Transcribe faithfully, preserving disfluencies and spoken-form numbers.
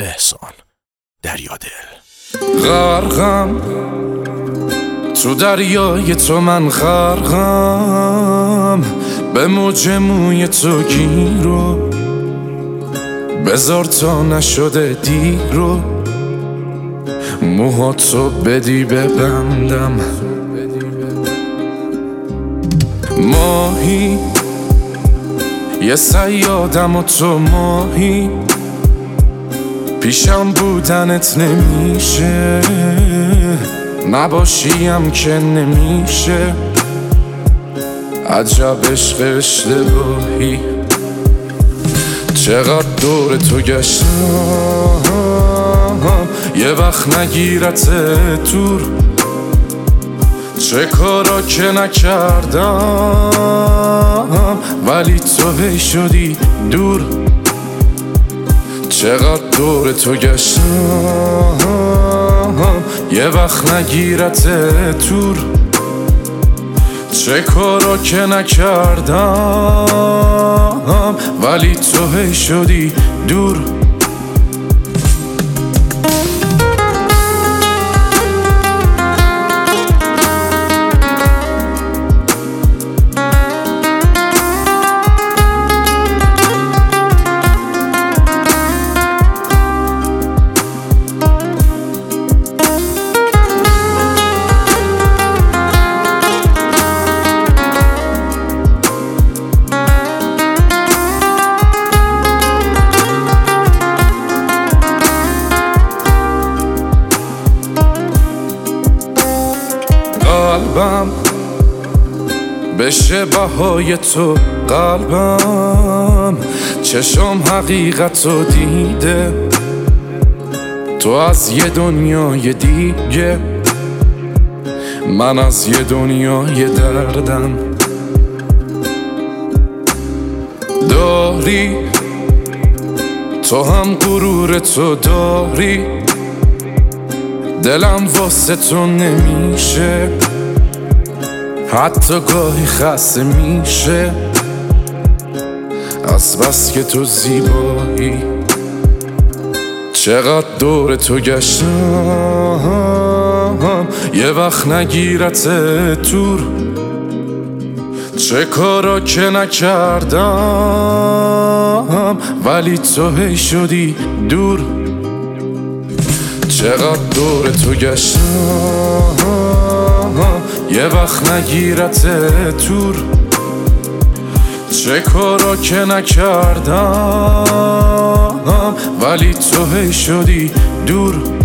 احسان دریادل. غرقم تو دریای تو، من غرقم به موج موی تو گیرو، بذار تا نشده دیرو، موهاتو بدی ببندم. ماهی یه صیادم و تو ماهی، پیشم بودنت نمیشه، نباشیم که نمیشه. عجب عشق اشتباهی، چقدر دور تو گشتم، یه وقت نگیرت دور. چه کارا که نکردم ولی تو هی شدی دور. چقدر دور تو گشتم، یه وقت نگیرت دور. چه کارا که نکردم ولی تو هی شدی دور. قلبم بشه بهای تو، قلبم چشم حقیقت رو دیده، تو از یه دنیای دیگه، من از یه دنیای دردم. داری تو هم غرور تو داری، دلم واسه تو نمیشه، حتی گاهی خسته میشه، از بس که تو زیبایی. چقدر دور تو گشتم، یه وقت نگیرت دور. چه کارا که نکردم ولی تو هی شدی دور. چقدر دور تو گشتم، یه وقت نگیرت دور. چه کارا که نکردم ولی تو هی شدی دور.